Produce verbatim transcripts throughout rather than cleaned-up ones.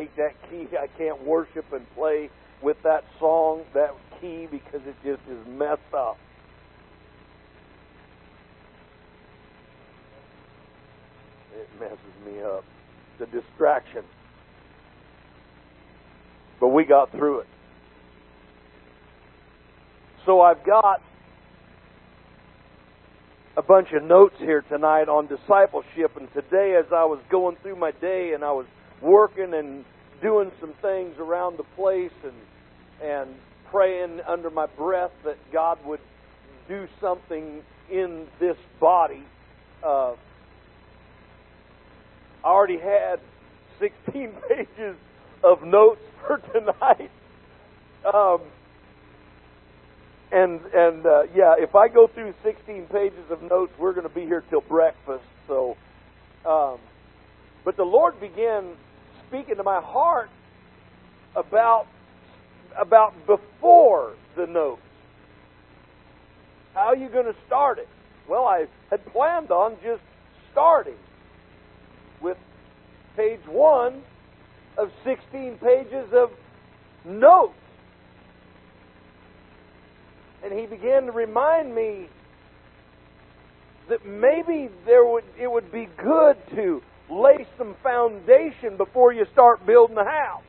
hate that key. I can't worship and play with that song, that key, because it just is messed up. It messes me up. It's a distraction. But we got through it. So I've got a bunch of notes here tonight on discipleship. And today, as I was going through my day and I was working and doing some things around the place and and praying under my breath that God would do something in this body, uh, I already had sixteen pages of notes for tonight. Um, and and uh, yeah, if I go through sixteen pages of notes, we're going to be here till breakfast. So, um, but the Lord began speaking to my heart about about before the notes. How are you going to start it? Well, I had planned on just starting with page one of sixteen pages of notes. And He began to remind me that maybe there would it would be good to lay some foundation before you start building the house.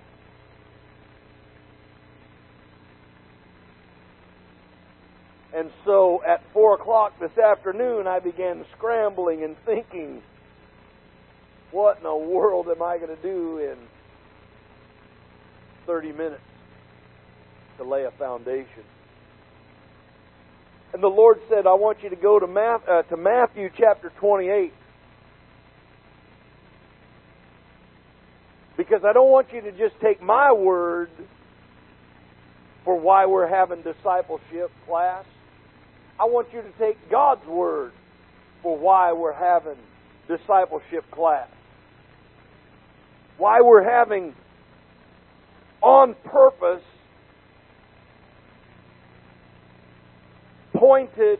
And so at four o'clock this afternoon, I began scrambling and thinking, what in the world am I going to do in thirty minutes to lay a foundation? And the Lord said, I want you to go to, Matthew, uh, to Matthew chapter twenty-eight. Because I don't want you to just take my word for why we're having discipleship class. I want you to take God's word for why we're having discipleship class. Why we're having on purpose pointed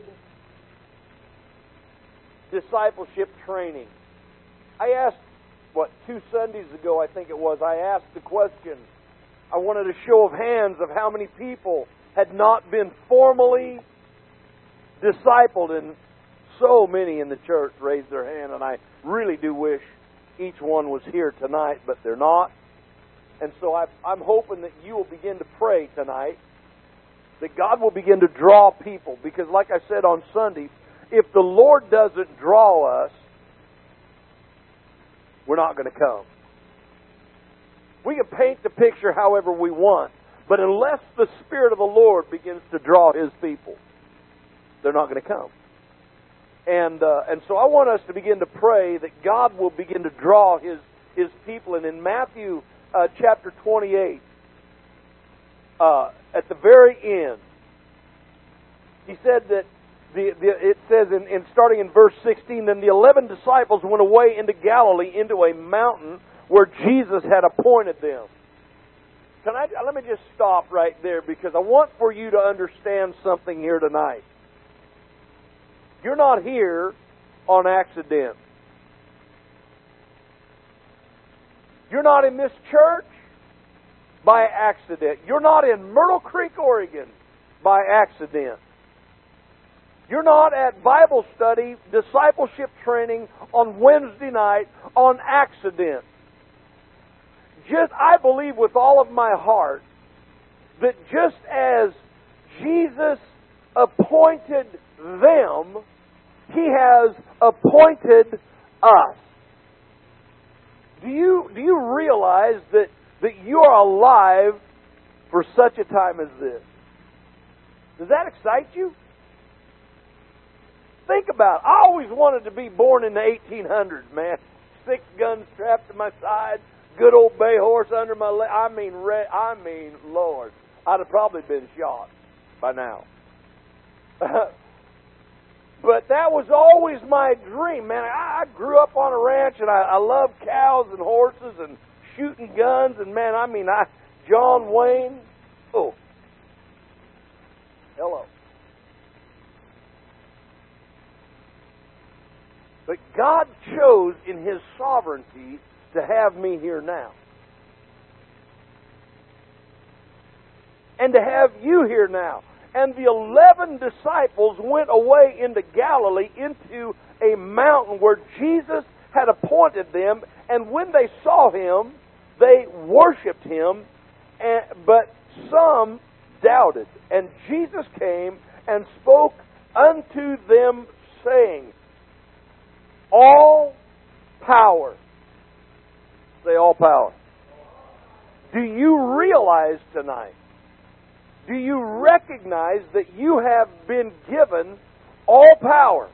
discipleship training. I asked, what, two Sundays ago I think it was, I asked the question, I wanted a show of hands of how many people had not been formally discipled, and so many in the church raised their hand, and I really do wish each one was here tonight, but they're not. And so I, I'm hoping that you will begin to pray tonight, that God will begin to draw people, because like I said on Sunday, if the Lord doesn't draw us, we're not going to come. We can paint the picture however we want, but unless the Spirit of the Lord begins to draw His people, they're not going to come. And uh, and so I want us to begin to pray that God will begin to draw His His people. And in Matthew uh, chapter twenty-eight, uh, at the very end, He said that the, the it says in, in starting in verse sixteen, then the eleven disciples went away into Galilee, into a mountain where Jesus had appointed them. Can I let me just stop right there, because I want for you to understand something here tonight. You're not here on accident. You're not in this church by accident. You're not in Myrtle Creek, Oregon by accident. You're not at Bible study, discipleship training on Wednesday night on accident. Just, I believe with all of my heart that just as Jesus appointed them, He has appointed us. Do you do you realize that, that you are alive for such a time as this? Does that excite you? Think about it. I always wanted to be born in the eighteen hundreds, man. Six guns strapped to my side, good old bay horse under my leg. I mean, I mean, Lord, I'd have probably been shot by now. But that was always my dream, man. I, I grew up on a ranch, and I, I love cows and horses and shooting guns, and man, I mean, I John Wayne. Oh, hello. But God chose in His sovereignty to have me here now. and to have you here now. And the eleven disciples went away into Galilee, into a mountain where Jesus had appointed them. And when they saw Him, they worshipped Him, and, but some doubted. And Jesus came and spoke unto them, saying, all power. Say, all power. Do you realize tonight, do you recognize that you have been given all power?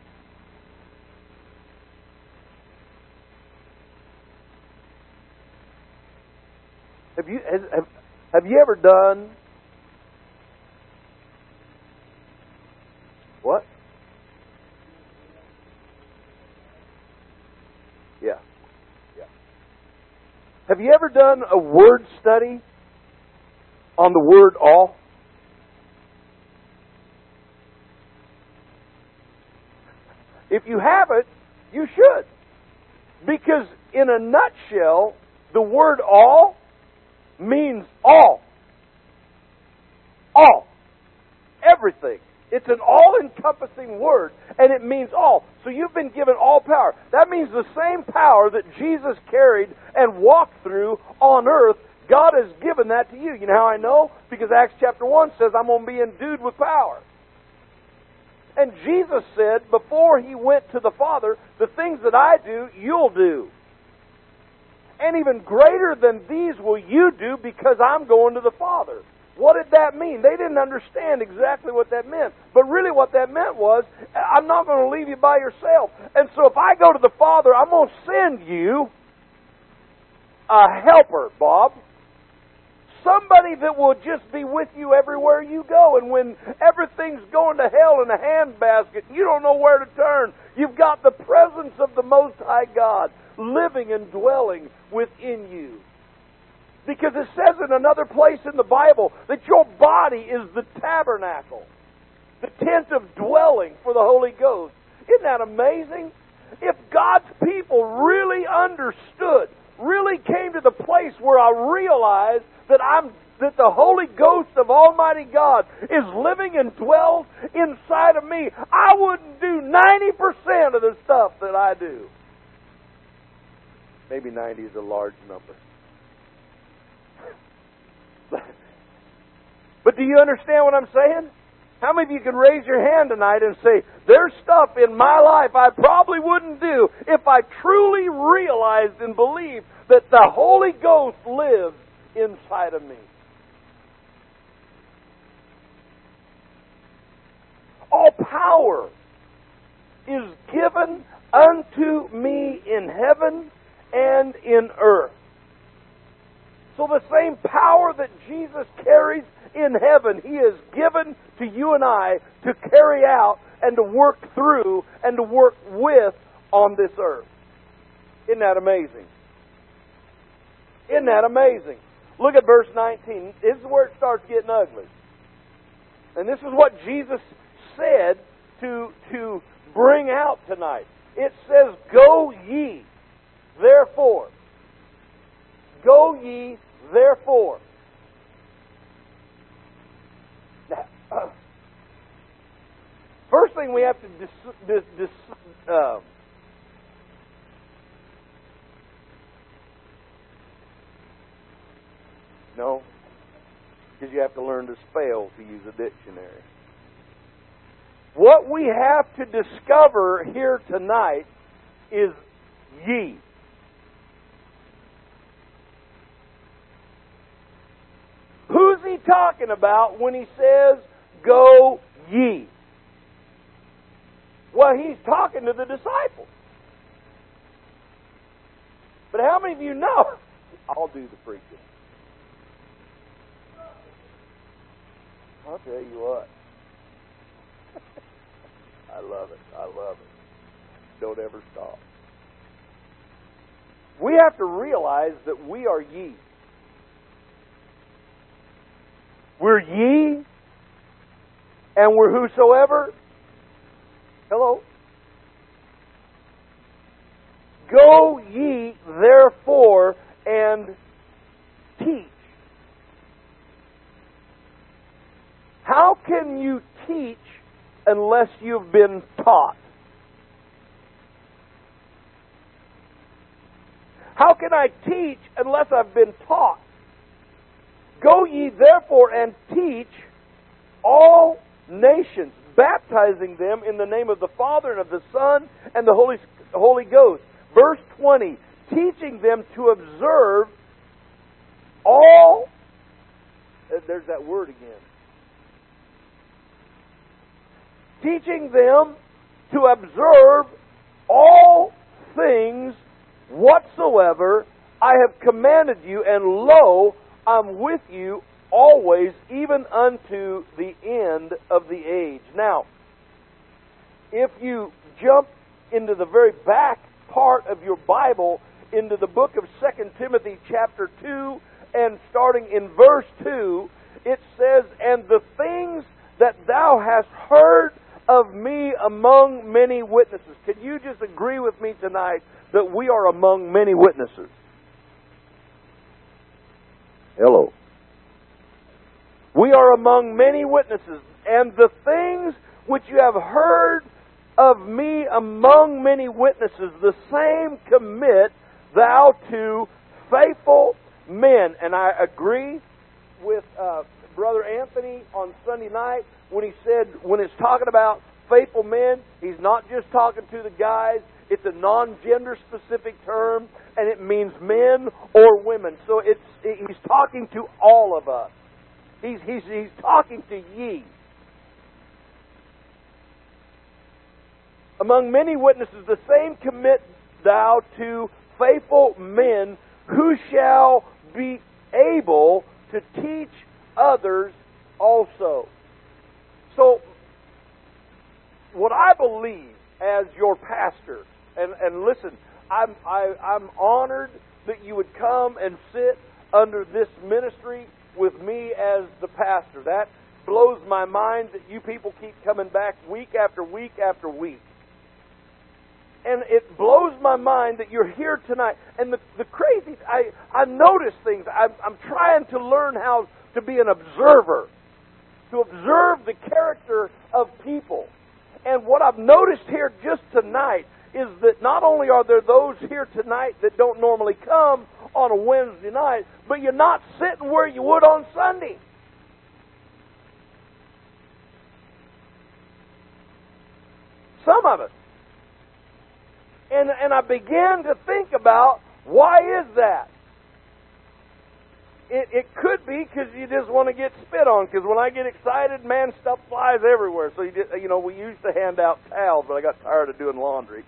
Have you have, have you ever done what? Yeah. Yeah. Have you ever done a word study on the word all? If you haven't, you should. Because in a nutshell, the word all means all. All. Everything. It's an all-encompassing word, and it means all. So you've been given all power. That means the same power that Jesus carried and walked through on earth, God has given that to you. You know how I know? Because Acts chapter one says, I'm going to be endued with power. And Jesus said, before He went to the Father, the things that I do, you'll do. And even greater than these will you do, because I'm going to the Father. What did that mean? They didn't understand exactly what that meant. But really what that meant was, I'm not going to leave you by yourself. And so if I go to the Father, I'm going to send you a helper, Bob. Somebody that will just be with you everywhere you go. And when everything's going to hell in a handbasket, you don't know where to turn. You've got the presence of the Most High God living and dwelling within you. Because it says in another place in the Bible that your body is the tabernacle, the tent of dwelling for the Holy Ghost. Isn't that amazing? If God's people really understood, really came to the place where I realized that I'm that the Holy Ghost of Almighty God is living and dwells inside of me, I wouldn't do ninety percent of the stuff that I do. Maybe ninety is a large number. But do you understand what I'm saying? How many of you can raise your hand tonight and say, there's stuff in my life I probably wouldn't do if I truly realized and believed that the Holy Ghost lives inside of me? All power is given unto me in heaven and in earth. So the same power that Jesus carries in heaven, He has given to you and I to carry out and to work through and to work with on this earth. Isn't that amazing? Isn't that amazing? Look at verse nineteen. This is where it starts getting ugly. And this is what Jesus said to, to bring out tonight. It says, go ye, therefore. Go ye, therefore. Now, uh, first thing we have to dis, dis, dis, uh, no, because you have to learn to spell to use a dictionary. What we have to discover here tonight is ye. Who's He talking about when He says, go ye? Well, He's talking to the disciples. But how many of you know? I'll do the preaching. I'll tell you what. I love it. I love it. Don't ever stop. We have to realize that we are ye. We're ye, and we're whosoever. Hello? Go ye, therefore, and teach. how can you teach unless you've been taught? How can I teach unless I've been taught? Go ye therefore and teach all nations, baptizing them in the name of the Father and of the Son and the Holy, Holy Ghost. Verse twenty, teaching them to observe all, there's that word again. Teaching them to observe all things whatsoever I have commanded you, and lo, I'm with you always, even unto the end of the age. Now, if you jump into the very back part of your Bible, into the book of Second Timothy chapter two, and starting in verse two, it says, and the things that thou hast heard of me among many witnesses. Can you just agree with me tonight that we are among many witnesses? Hello. We are among many witnesses, and the things which you have heard of me among many witnesses, the same commit thou to faithful men. And I agree with uh, Brother Anthony on Sunday night when he said, when it's talking about faithful men, he's not just talking to the guys. It's a non-gender specific term, and it means men or women. So it's he's talking to all of us. He's, he's, he's talking to ye. Among many witnesses, the same commit thou to faithful men who shall be able to teach others also. So, what I believe as your pastor, and, and listen, I'm, I, I'm honored that you would come and sit under this ministry with me as the pastor. That blows my mind that you people keep coming back week after week after week. And it blows my mind that you're here tonight. And the, the crazy, I, I notice things. I'm, I'm trying to learn how to be an observer, to observe the character of people. And what I've noticed here just tonight is that not only are there those here tonight that don't normally come on a Wednesday night, but you're not sitting where you would on Sunday. Some of us. And, and I began to think about, why is that? It, it could be because you just want to get spit on. Because when I get excited, man, stuff flies everywhere. So, you, just, you know, we used to hand out towels, but I got tired of doing laundry.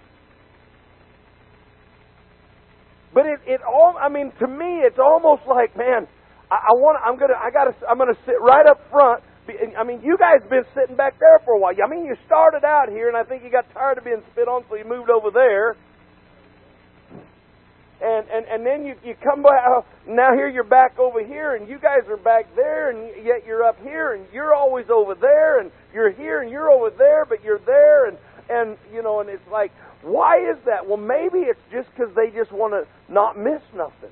But it, it all, I mean, to me, it's almost like, man, I, I want, I'm gonna, I gotta, I'm gonna sit right up front. I mean, you guys have been sitting back there for a while. I mean, you started out here, and I think you got tired of being spit on, so you moved over there. And and, and then you, you come back, now here you're back over here, and you guys are back there, and yet you're up here, and you're always over there, and you're here, and you're over there, but you're there, and, and you know, and it's like, why is that? Well, maybe it's just because they just want to not miss nothing.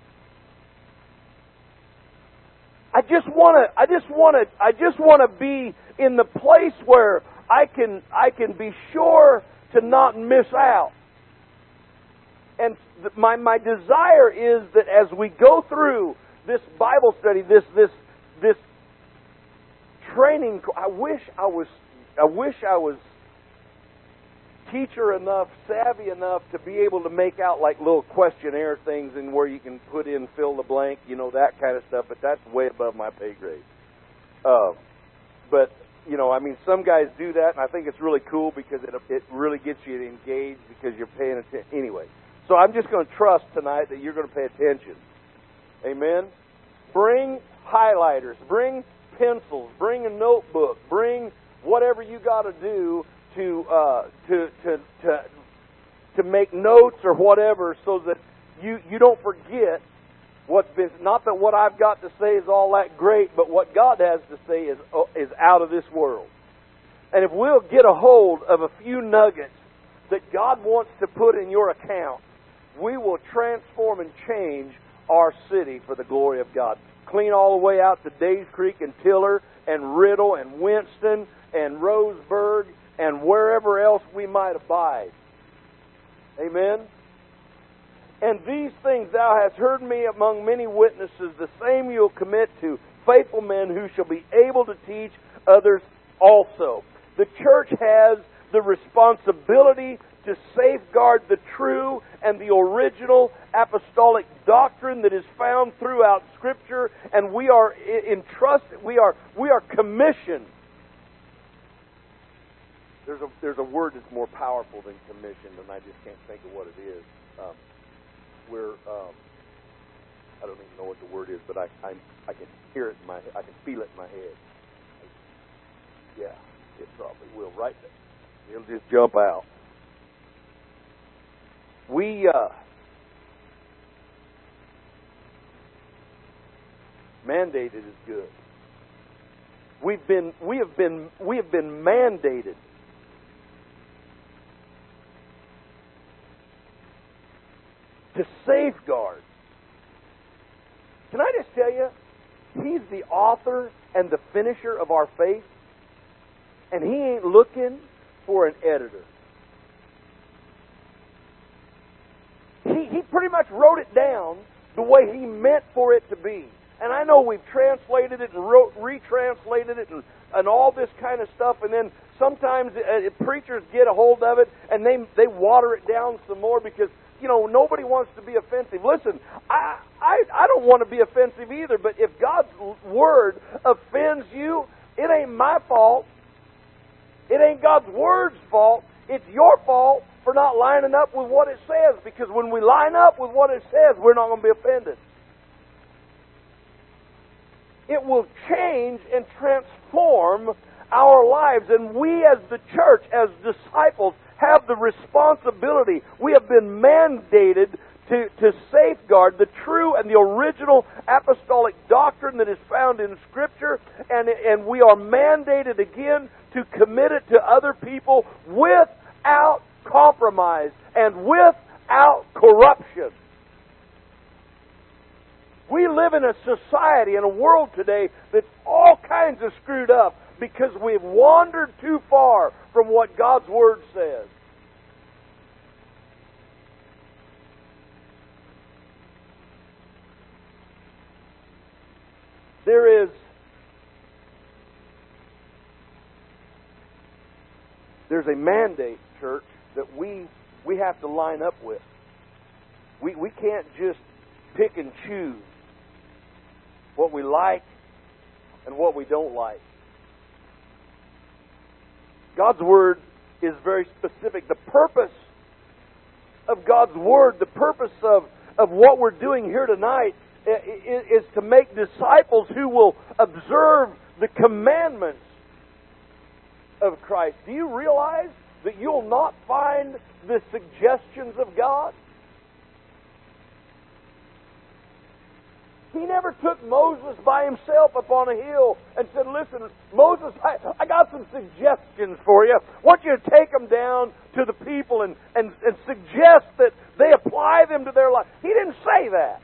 I just want to. I just want to. I just want to be in the place where I can. I can be sure to not miss out. And th- my my desire is that as we go through this Bible study, this this this training, I wish I was. I wish I was teacher enough, savvy enough to be able to make out like little questionnaire things and where you can put in fill the blank, you know, that kind of stuff, but that's way above my pay grade. Uh, but, you know, I mean, some guys do that, and I think it's really cool because it, it really gets you engaged because you're paying attention. Anyway, so I'm just going to trust tonight that you're going to pay attention. Amen? Bring highlighters, bring pencils, bring a notebook, bring whatever you got to do to uh, to to to to make notes or whatever, so that you you don't forget what's been. Not that what I've got to say is all that great, but what God has to say is is out of this world. And if we'll get a hold of a few nuggets that God wants to put in your account, we will transform and change our city for the glory of God. clean all the way out to Days Creek and Tiller and Riddle and Winston and Roseburg and wherever else we might abide. Amen? And these things thou hast heard me among many witnesses, the same you'll commit to faithful men who shall be able to teach others also. The church has the responsibility to safeguard the true and the original apostolic doctrine that is found throughout Scripture, and we are entrusted, we are we are commissioned. There's a there's a word that's more powerful than commissioned, and I just can't think of what it is. Um, we're um, I don't even know what the word is, but I I, I can hear it in my I can feel it in my head. Yeah, it probably will. Right there, it'll just jump out. We uh, mandated is good. We've been we have been we have been mandated to safeguard. Can I just tell you, He's the author and the finisher of our faith, and He ain't looking for an editor. He, he pretty much wrote it down the way He meant for it to be. And I know we've translated it and wrote, retranslated it and, and all this kind of stuff, and then sometimes uh, preachers get a hold of it and they they water it down some more because, you know, nobody wants to be offensive. Listen, I, I, I don't want to be offensive either, but if God's Word offends you, it ain't my fault. It ain't God's Word's fault. It's your fault for not lining up with what it says, because when we line up with what it says, we're not going to be offended. It will change and transform our lives, and we as the church, as disciples, have the responsibility. We have been mandated to, to safeguard the true and the original apostolic doctrine that is found in Scripture, and, and we are mandated again to commit it to other people without compromise and without corruption. We live in a society, in a world today that's all kinds of screwed up because we've wandered too far from what God's Word says. There is there's a mandate, church, that we we have to line up with. We we can't just pick and choose what we like and what we don't like. God's Word is very specific. The purpose of God's Word, the purpose of, of what we're doing here tonight is to make disciples who will observe the commandments of Christ. Do you realize that you'll not find the suggestions of God? He never took Moses by himself up on a hill and said, listen, Moses, I, I got some suggestions for you. I want you to take them down to the people and, and, and suggest that they apply them to their life. He didn't say that.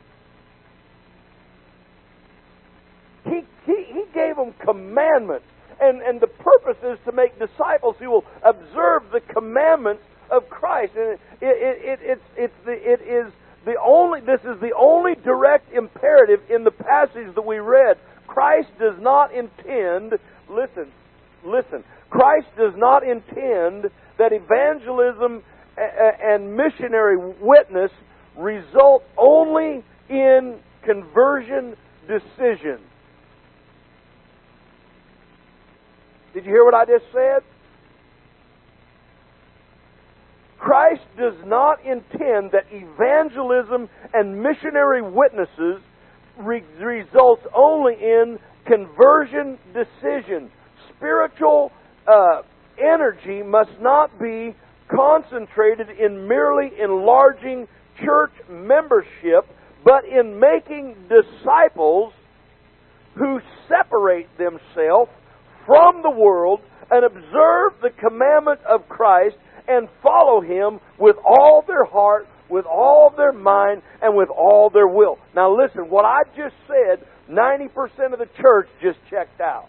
He, he, he gave them commandments. And, and the purpose is to make disciples who will observe the commandments of Christ. And it, it, it, it's, it's the, it is... The only, this is the only direct imperative in the passage that we read. Christ does not intend, listen, listen, Christ does not intend that evangelism and missionary witness result only in conversion decisions. Did you hear what I just said? Christ does not intend that evangelism and missionary witnesses re- results only in conversion decision. Spiritual uh, energy must not be concentrated in merely enlarging church membership, but in making disciples who separate themselves from the world and observe the commandment of Christ and follow Him with all their heart, with all their mind and with all their will. Now listen, what I just said, ninety percent of the church just checked out.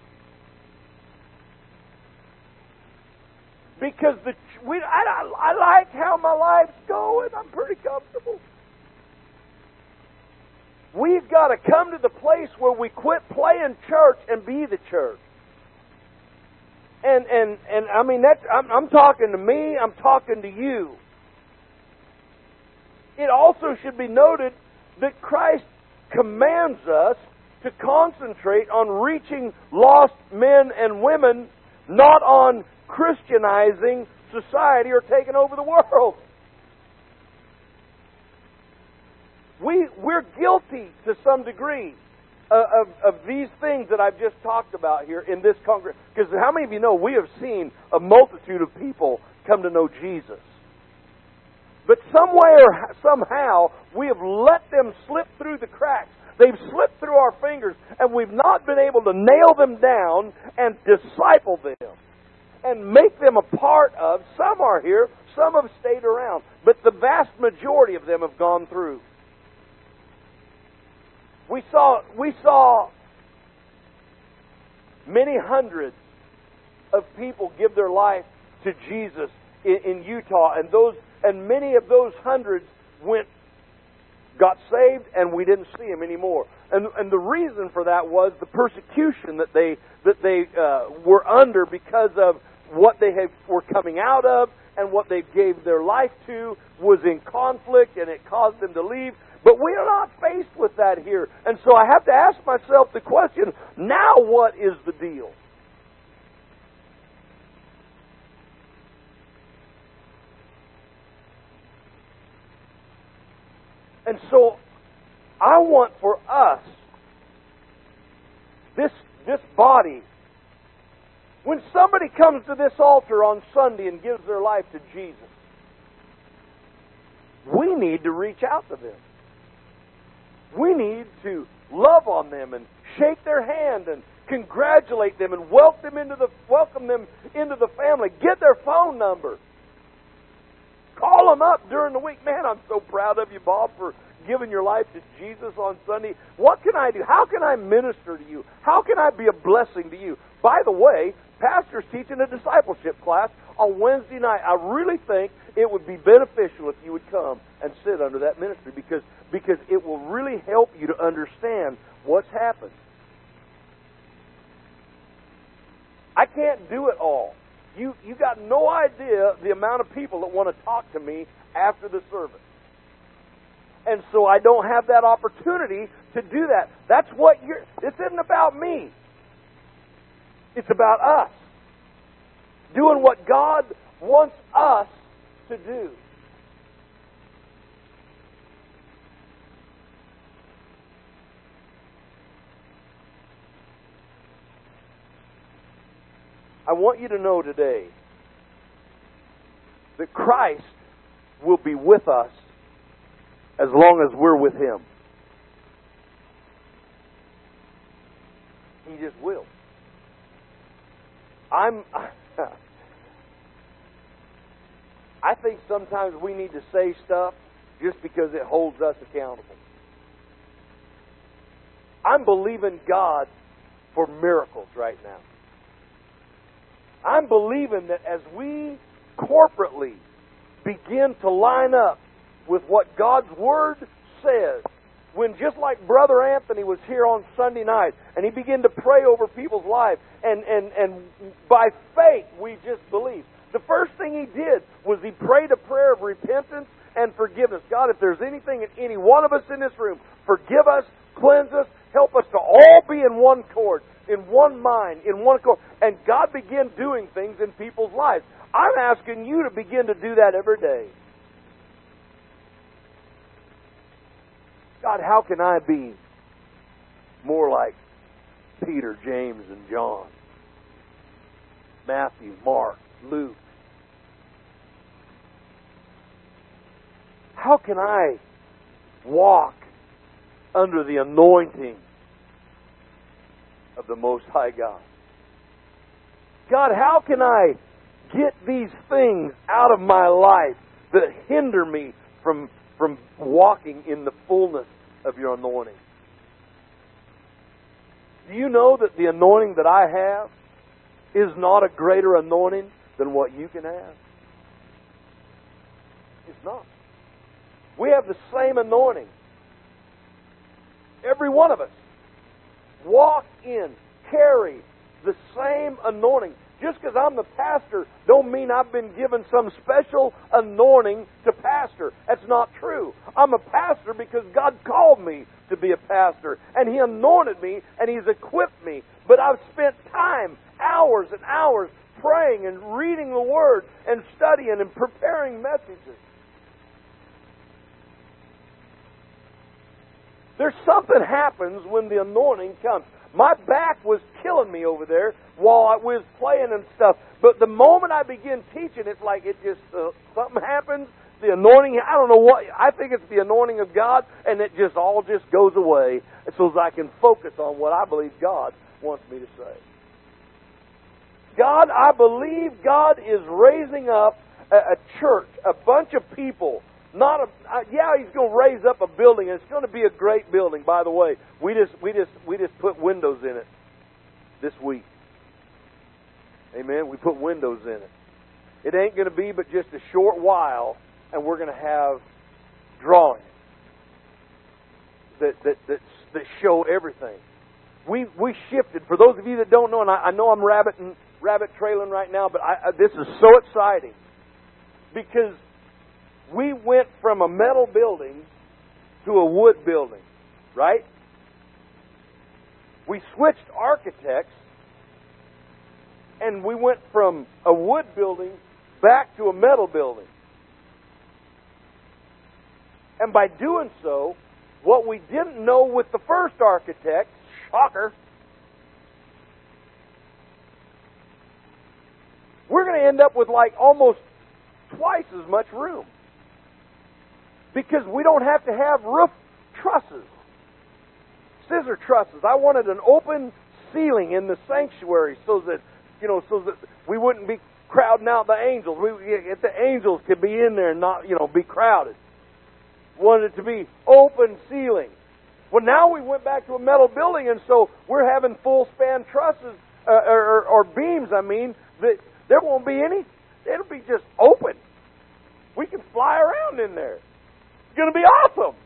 Because the we, I, I, I like how my life's going. I'm pretty comfortable. We've got to come to the place where we quit playing church and be the church. And and and I mean that's I'm, I'm talking to me. I'm talking to you. It also should be noted that Christ commands us to concentrate on reaching lost men and women, not on Christianizing society or taking over the world. We, we're guilty to some degree of, of, of these things that I've just talked about here in this congregation. Because how many of you know we have seen a multitude of people come to know Jesus? But some way or somehow we have let them slip through the cracks. They've slipped through our fingers, and we've not been able to nail them down and disciple them and make them a part of. Some are here, some have stayed around, but the vast majority of them have gone through. We saw we saw many hundreds of people give their life to Jesus in, in Utah, and those and many of those hundreds went got saved, and we didn't see them anymore. And and the reason for that was the persecution that they that they uh, were under because of what they had, were coming out of, and what they gave their life to was in conflict, and it caused them to leave. But we are not faced with that here. And so I have to ask myself the question, now what is the deal? And so I want for us, this, this body, when somebody comes to this altar on Sunday and gives their life to Jesus, we need to reach out to them. We need to love on them and shake their hand and congratulate them and welcome them into the welcome them into the family. Get their phone number. Call them up during the week. Man, I'm so proud of you, Bob, for giving your life to Jesus on Sunday. What can I do? How can I minister to you? How can I be a blessing to you? By the way, Pastor's teaching a discipleship class on Wednesday night. I really think it would be beneficial if you would come and sit under that ministry because, because it will really help you to understand what's happened. I can't do it all. You, you got no idea the amount of people that want to talk to me after the service. And so I don't have that opportunity to do that. That's what you're... This isn't about me. It's about us. Doing what God wants us to do. I want you to know today that Christ will be with us as long as we're with Him. He just will. I'm... I think sometimes we need to say stuff just because it holds us accountable. I'm believing God for miracles right now. I'm believing that as we corporately begin to line up with what God's Word says, when just like Brother Anthony was here on Sunday night and he began to pray over people's lives, and, and, and by faith we just believe. The first thing he did was he prayed a prayer of repentance and forgiveness. God, if there's anything in any one of us in this room, forgive us, cleanse us, help us to all be in one accord, in one mind, in one accord. And God began doing things in people's lives. I'm asking you to begin to do that every day. God, how can I be more like Peter, James, and John, Matthew, Mark, Luke? How can I walk under the anointing of the Most High God? God, how can I get these things out of my life that hinder me from, from walking in the fullness of your anointing. Do you know that the anointing that I have is not a greater anointing than what you can have? It's not. We have the same anointing. Every one of us walk in, carry the same anointing. Just because I'm the pastor don't mean I've been given some special anointing to pastor. That's not true. I'm a pastor because God called me to be a pastor. And He anointed me and He's equipped me. But I've spent time, hours and hours, praying and reading the Word and studying and preparing messages. There's something happens when the anointing comes. My back was killing me over there while I was playing and stuff. But the moment I begin teaching, it's like it just, uh, something happens. The anointing, I don't know what, I think it's the anointing of God, and it just all just goes away so that I can focus on what I believe God wants me to say. God, I believe God is raising up a, a church, a bunch of people. Not a, uh, yeah, He's going to raise up a building, and it's going to be a great building. By the way, we just we just we just put windows in it this week. Amen. We put windows in it. It ain't going to be but just a short while, and we're going to have drawings that that that, that show everything. We we shifted. For those of you that don't know, and I, I know I'm rabbiting, rabbit trailing right now, but I, I, this is so exciting because we went from a metal building to a wood building, right? We switched architects, and we went from a wood building back to a metal building. And by doing so, what we didn't know with the first architect, shocker, we're going to end up with like almost twice as much room. Because we don't have to have roof trusses, scissor trusses. I wanted an open ceiling in the sanctuary so that, you know, so that we wouldn't be crowding out the angels. We, if the angels could be in there and not, you know, be crowded. Wanted it to be open ceiling. Well, now we went back to a metal building, and so we're having full span trusses uh, or, or beams. I mean, that there won't be any. It'll be just open. We can fly around in there. Going to be awesome.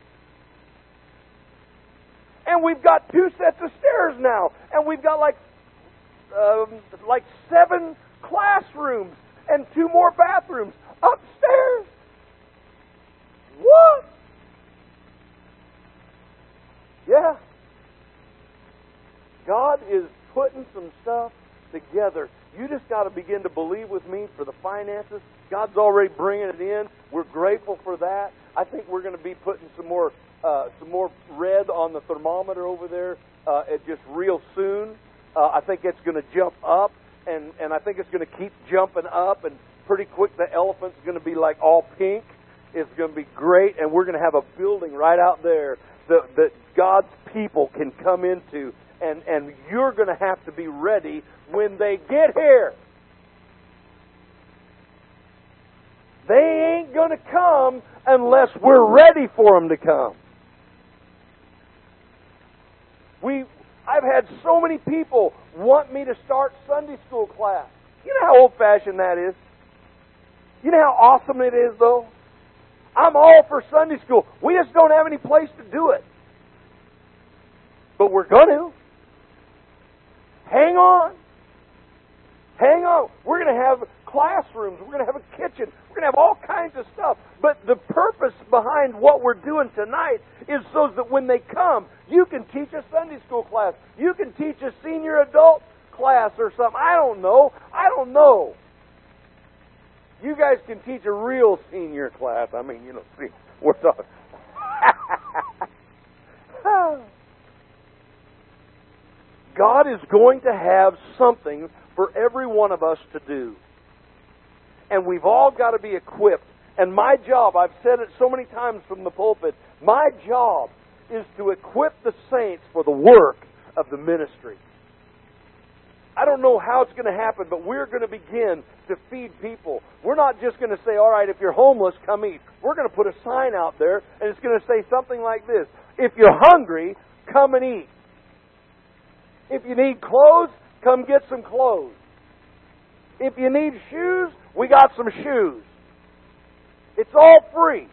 And we've got two sets of stairs now, and we've got like um, like seven classrooms and two more bathrooms upstairs. What? Yeah. God is putting some stuff together. You just got to begin to believe with me for the finances. God's already bringing it in. We're grateful for that. I think we're going to be putting some more uh, some more red on the thermometer over there uh, at just real soon. Uh, I think it's going to jump up, and, and I think it's going to keep jumping up, and pretty quick the elephant's going to be like all pink. It's going to be great, and we're going to have a building right out there that, that God's people can come into, and, and you're going to have to be ready when they get here. They ain't going to come unless we're ready for them to come. We, I've had so many people want me to start Sunday school class. You know how old-fashioned that is? You know how awesome it is, though? I'm all for Sunday school. We just don't have any place to do it. But we're going to. Hang on. Hang on. We're going to have classrooms. We're going to have a kitchen. We're going to have all kinds of stuff. But the purpose behind what we're doing tonight is so that when they come, you can teach a Sunday school class. You can teach a senior adult class or something. I don't know. I don't know. You guys can teach a real senior class. I mean, you know, see, we're talking. God is going to have something for every one of us to do. And we've all got to be equipped. And my job, I've said it so many times from the pulpit, my job is to equip the saints for the work of the ministry. I don't know how it's going to happen, but we're going to begin to feed people. We're not just going to say, all right, if you're homeless, come eat. We're going to put a sign out there, and it's going to say something like this. If you're hungry, come and eat. If you need clothes, come get some clothes. If you need shoes, we got some shoes. It's all free.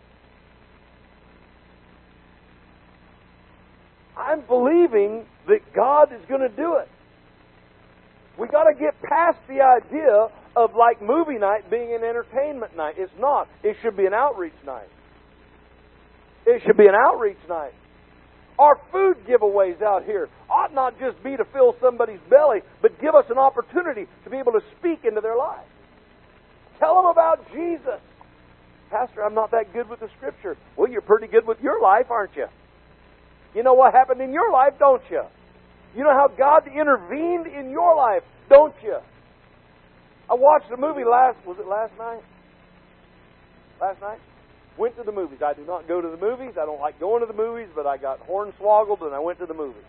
I'm believing that God is going to do it. We got to get past the idea of like movie night being an entertainment night. It's not. It should be an outreach night. It should be an outreach night. Our food giveaways out here ought not just be to fill somebody's belly, but give us an opportunity to be able to speak into their life. Tell them about Jesus. Pastor, I'm not that good with the Scripture. Well, you're pretty good with your life, aren't you? You know what happened in your life, don't you? You know how God intervened in your life, don't you? I watched a movie last, was it last night? Last night? Went to the movies. I do not go to the movies. I don't like going to the movies, but I got hornswoggled and I went to the movies.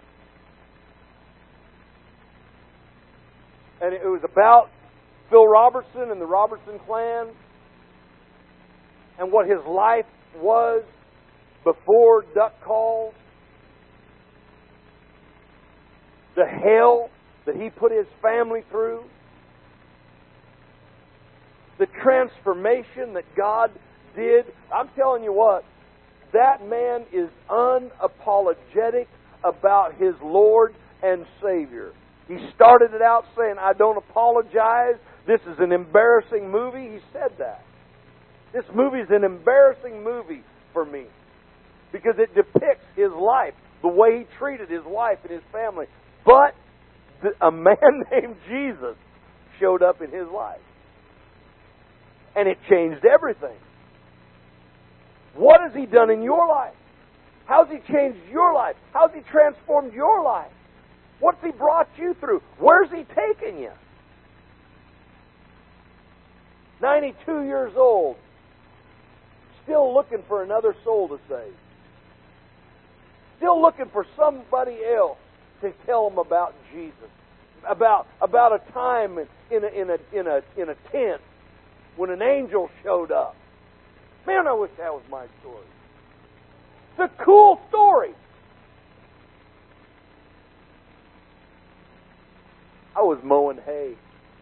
And it was about Phil Robertson and the Robertson clan and what his life was before duck calls. The hell that he put his family through. The transformation that God did. I'm telling you what, that man is unapologetic about his Lord and Savior. He started it out saying, I don't apologize. This is an embarrassing movie. He said that. This movie is an embarrassing movie for me because it depicts his life, the way he treated his wife and his family. But a man named Jesus showed up in his life. And it changed everything. What has He done in your life? How's He changed your life? How's He transformed your life? What's He brought you through? Where's He taken you? ninety-two years old, still looking for another soul to save. Still looking for somebody else to tell them about Jesus. About, about a time in a, in, a, in, a, in a tent when an angel showed up. Man, I wish that was my story. It's a cool story. I was mowing hay.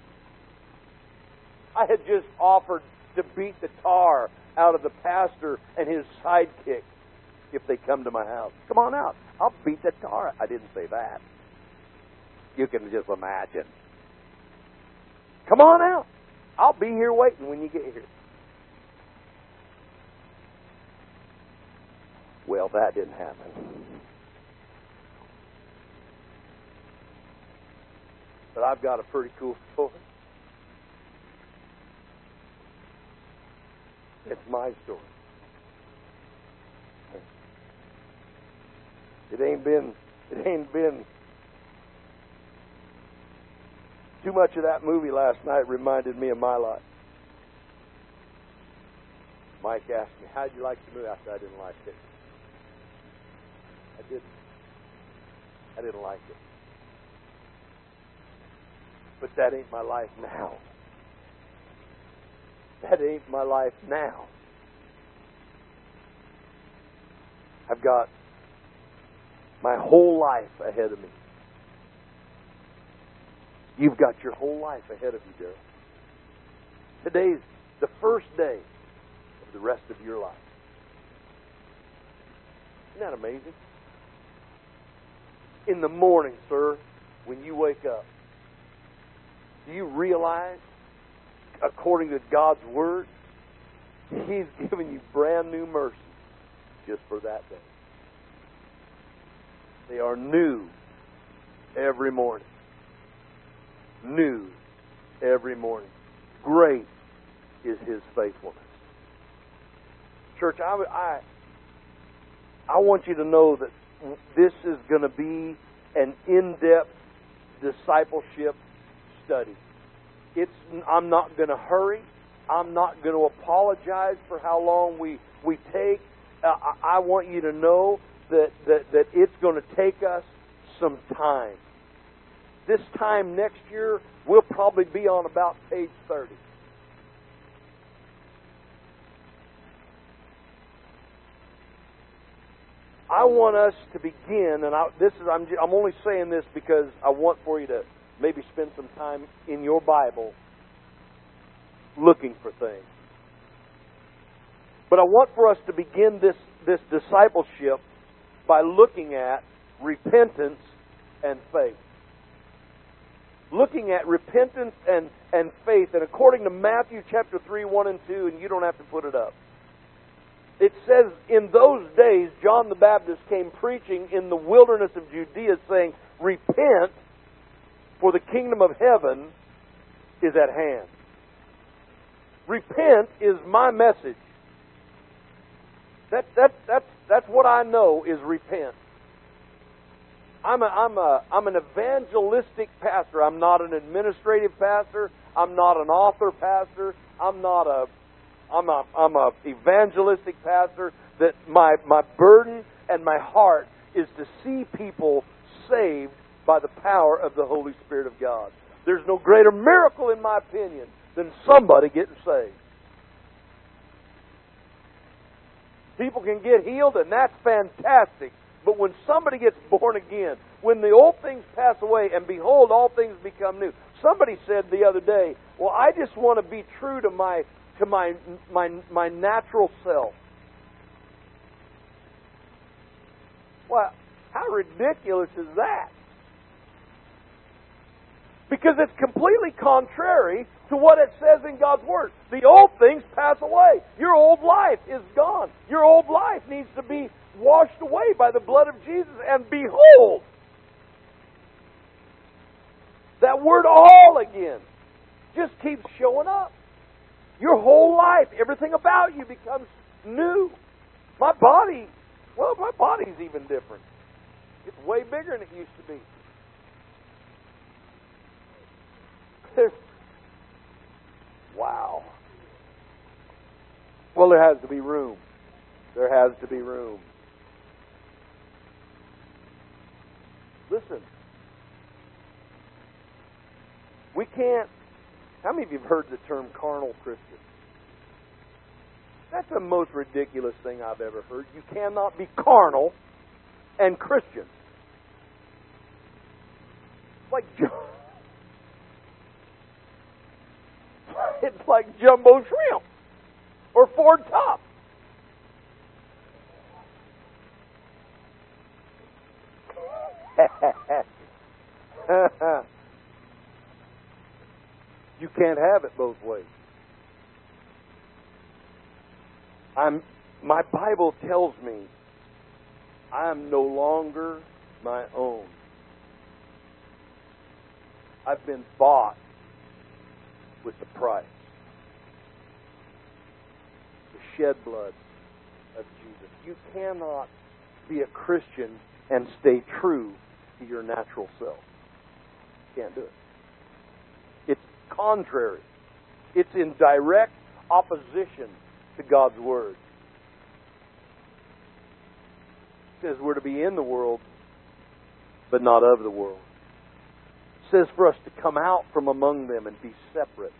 I had just offered to beat the tar out of the pastor and his sidekick if they come to my house. Come on out. I'll beat the tar. I didn't say that. You can just imagine. Come on out. I'll be here waiting when you get here. Well, that didn't happen. But I've got a pretty cool story. It's my story. It ain't been, it ain't been too much of that movie last night reminded me of my life. Mike asked me, how'd you like the movie? I said, I didn't like it. I didn't. I didn't like it. But that ain't my life now. That ain't my life now. I've got my whole life ahead of me. You've got your whole life ahead of you, Daryl. Today's the first day of the rest of your life. Isn't that amazing? In the morning, sir, when you wake up, do you realize, according to God's Word, He's given you brand new mercies just for that day? They are new every morning. New every morning. Great is His faithfulness. Church, I, I, I want you to know that this is going to be an in-depth discipleship study. It's, I'm not going to hurry. I'm not going to apologize for how long we, we take. Uh, I, I want you to know that, that, that it's going to take us some time. this time next year, we'll probably be on about page thirty. I want us to begin, and I, this is I'm, I'm only saying this because I want for you to maybe spend some time in your Bible looking for things. But I want for us to begin this, this discipleship by looking at repentance and faith. Looking at repentance and, and faith. And according to Matthew chapter three, one and two, and you don't have to put it up, it says, in those days, John the Baptist came preaching in the wilderness of Judea, saying, repent, for the kingdom of heaven is at hand. Repent is my message. That, that, that's, that's what I know is repent. I'm, a, I'm, a, I'm an evangelistic pastor. I'm not an administrative pastor. I'm not an author pastor. I'm not a I'm a I'm a evangelistic pastor. That my my burden and my heart is to see people saved by the power of the Holy Spirit of God. There's no greater miracle, in my opinion, than somebody getting saved. People can get healed, and that's fantastic. But when somebody gets born again, when the old things pass away, and behold, all things become new. Somebody said the other day, well, I just want to be true to my to my my my natural self. Well, how ridiculous is that? Because it's completely contrary to what it says in God's Word. The old things pass away. Your old life is gone. Your old life needs to be washed away by the blood of Jesus. And behold, that word all again just keeps showing up. Your whole life, everything about you becomes new. My body, well, my body's even different. It's way bigger than it used to be. There's, wow. Well, there has to be room. There has to be room. Listen. We can't... How many of you have heard the term carnal Christian? That's the most ridiculous thing I've ever heard. You cannot be carnal and Christian. It's like... It's like jumbo shrimp or Ford top. You can't have it both ways. I'm, my Bible tells me I am no longer my own. I've been bought with the price. The shed blood of Jesus. You cannot be a Christian and stay true to your natural self. You can't do it. It's contrary. It's in direct opposition to God's Word. It says we're to be in the world, but not of the world. It says for us to come out from among them and be separate.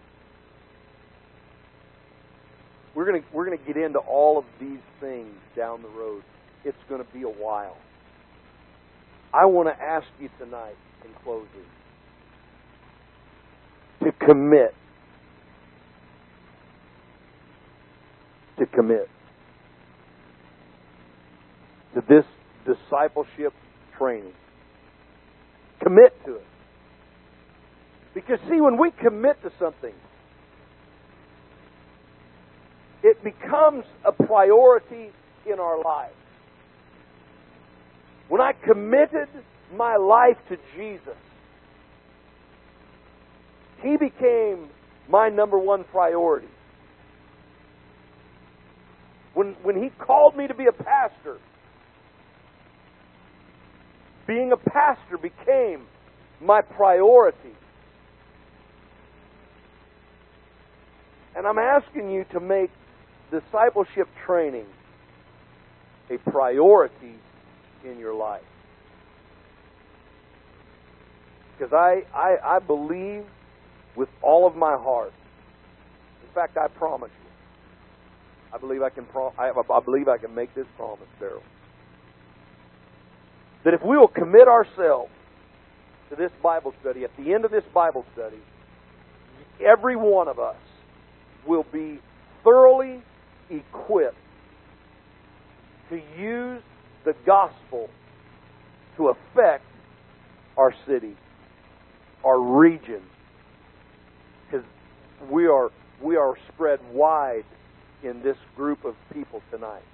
We're going to we're going to get into all of these things down the road. It's going to be a while. I want to ask you tonight, in closing, to commit. To commit to this discipleship training. Commit to it. Because, see, when we commit to something, it becomes a priority in our life. When I committed my life to Jesus, He became my number one priority. When, when He called me to be a pastor, being a pastor became my priority. And I'm asking you to make discipleship training a priority in your life. Because I, I, I believe with all of my heart. In fact, I promise you. I believe I can. Pro- I, I believe I can make this promise, Darrell. That if we will commit ourselves to this Bible study, at the end of this Bible study, every one of us will be thoroughly equipped to use the gospel to affect our city, our region, because we are we are spread wide in this group of people tonight.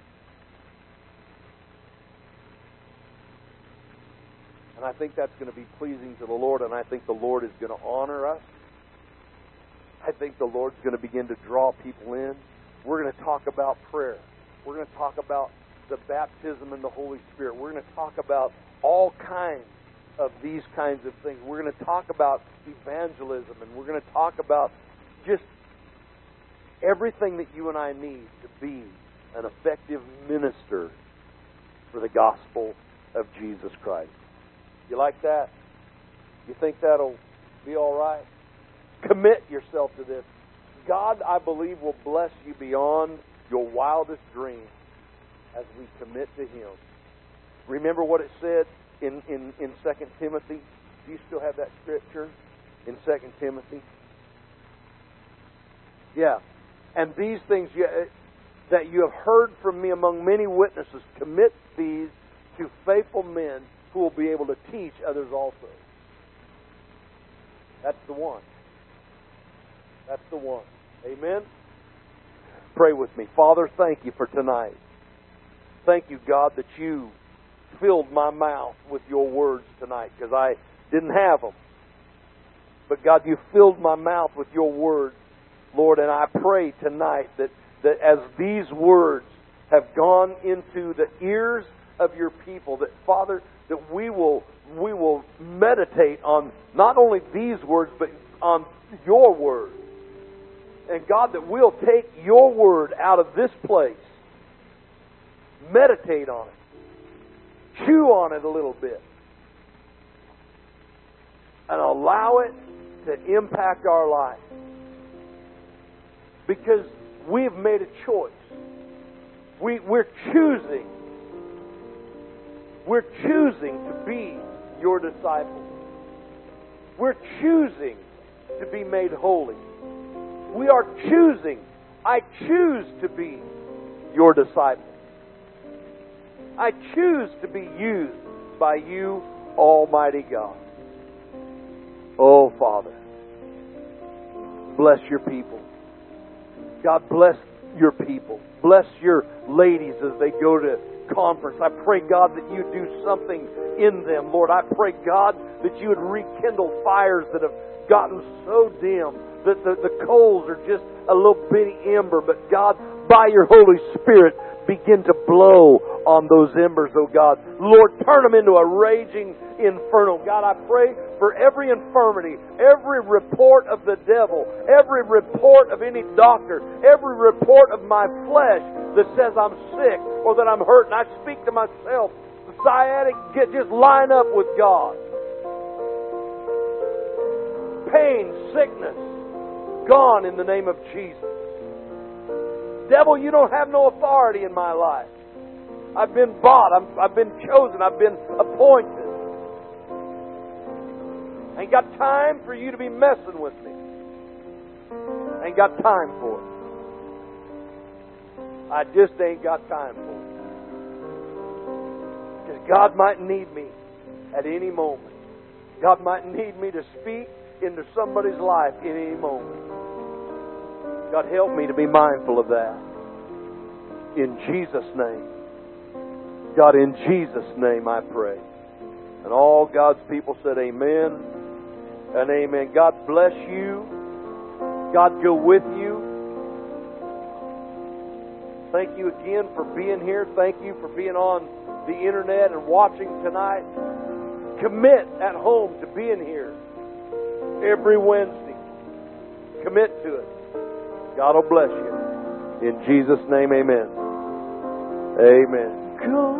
And I think that's going to be pleasing to the Lord, and I think the Lord is going to honor us. I think the Lord's going to begin to draw people in. We're going to talk about prayer. We're going to talk about the baptism in the Holy Spirit. We're going to talk about all kinds of these kinds of things. We're going to talk about evangelism, and we're going to talk about just everything that you and I need to be an effective minister for the gospel of Jesus Christ. You like that? You think that'll be all right? Commit yourself to this. God, I believe, will bless you beyond your wildest dreams as we commit to Him. Remember what it said in, in, in Second Timothy? Do you still have that scripture in Second Timothy? Yeah. And these things you, that you have heard from me among many witnesses, commit these to faithful men who will be able to teach others also. That's the one. That's the one. Amen? Pray with me. Father, thank you for tonight. Thank you, God, that you filled my mouth with your words tonight, because I didn't have them. But God, you filled my mouth with your words, Lord, and I pray tonight that, that as these words have gone into the ears of your people, that, Father, that we will we will meditate on not only these words, but on your word. And God, that we'll take your word out of this place, meditate on it, chew on it a little bit, and allow it to impact our life. Because we've made a choice. We, we're choosing. We're choosing to be your disciples. We're choosing to be made holy. We are choosing. I choose to be your disciple. I choose to be used by you, Almighty God. Oh, Father, bless your people. God, bless your people. Bless your ladies as they go to conference. I pray, God, that you do something in them. Lord, I pray, God, that you would rekindle fires that have gotten so dim that the, the coals are just a little bitty ember. But God, by your Holy Spirit, begin to blow on those embers, oh God. Lord, turn them into a raging inferno. God, I pray for every infirmity, every report of the devil, every report of any doctor, every report of my flesh that says I'm sick or that I'm hurt. And I speak to myself, the sciatic, get just line up with God. Pain, sickness, gone in the name of Jesus. Devil, you don't have no authority in my life. I've been bought. I'm, I've been chosen. I've been appointed. Ain't got time for you to be messing with me. Ain't got time for it. I just ain't got time for it. Because God might need me at any moment. God might need me to speak into somebody's life at any moment. God, help me to be mindful of that. In Jesus' name. God, in Jesus' name I pray. And all God's people said amen and amen. God bless you. God go with you. Thank you again for being here. Thank you for being on the internet and watching tonight. Commit at home to being here every Wednesday. Commit to it. God will bless you. In Jesus' name, amen. Amen.